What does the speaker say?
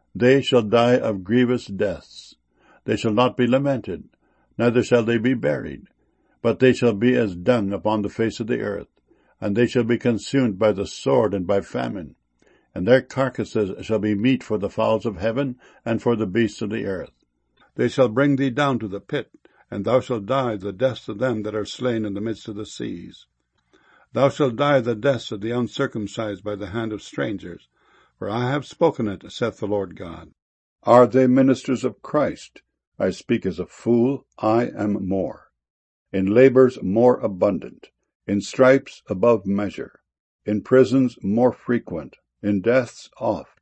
They shall die of grievous deaths. They shall not be lamented, neither shall they be buried, but they shall be as dung upon the face of the earth, and they shall be consumed by the sword and by famine. And their carcasses shall be meat for the fowls of heaven and for the beasts of the earth. They shall bring thee down to the pit, and thou shalt die the deaths of them that are slain in the midst of the seas. Thou shalt die the deaths of the uncircumcised by the hand of strangers, for I have spoken it, saith the Lord God. Are they ministers of Christ? I speak as a fool, I am more. In labors more abundant, in stripes above measure, in prisons more frequent, in deaths oft.